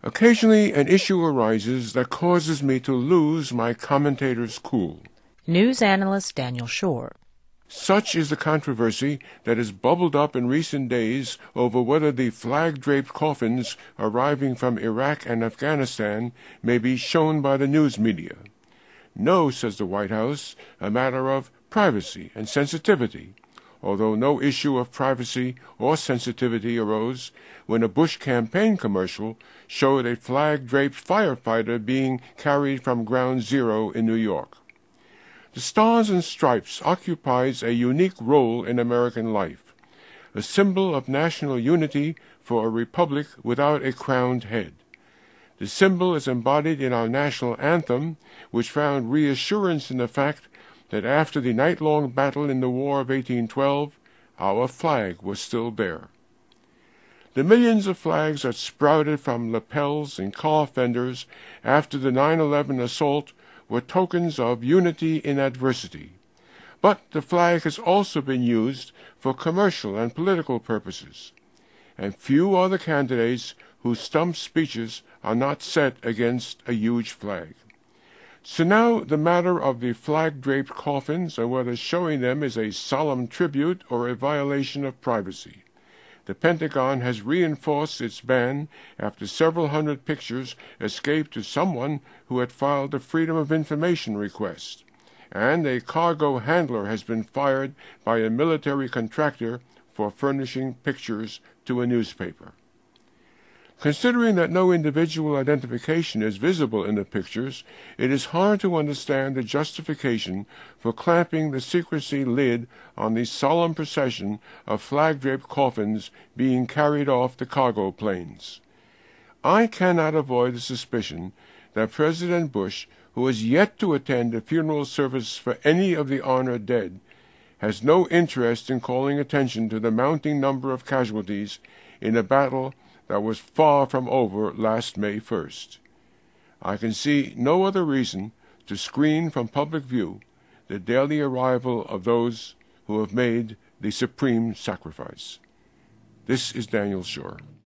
Occasionally an issue arises that causes me to lose my commentator's cool. News analyst Daniel Shore. Such is the controversy that has bubbled up in recent days over whether the flag-draped coffins arriving from Iraq and Afghanistan may be shown by the news media. No, says the White House, a matter of privacy and sensitivity, although no issue of privacy or sensitivity arose when a Bush campaign commercial showed a flag-draped firefighter being carried from Ground Zero in New York. The Stars and Stripes occupies a unique role in American life, a symbol of national unity for a republic without a crowned head. The symbol is embodied in our national anthem, which found reassurance in the fact that after the night-long battle in the War of 1812, our flag was still there. The millions of flags that sprouted from lapels and car fenders after the 9/11 assault were tokens of unity in adversity. But the flag has also been used for commercial and political purposes, and few are the candidates whose stump speeches are not set against a huge flag. So now the matter of the flag-draped coffins and whether showing them is a solemn tribute or a violation of privacy. The Pentagon has reinforced its ban after several hundred pictures escaped to someone who had filed a Freedom of Information request, and a cargo handler has been fired by a military contractor for furnishing pictures to a newspaper. Considering that no individual identification is visible in the pictures, it is hard to understand the justification for clamping the secrecy lid on the solemn procession of flag-draped coffins being carried off the cargo planes. I cannot avoid the suspicion that President Bush, who has yet to attend a funeral service for any of the honored dead, has no interest in calling attention to the mounting number of casualties in a battle that was far from over last May 1st. I can see no other reason to screen from public view the daily arrival of those who have made the supreme sacrifice. This is Daniel Shore.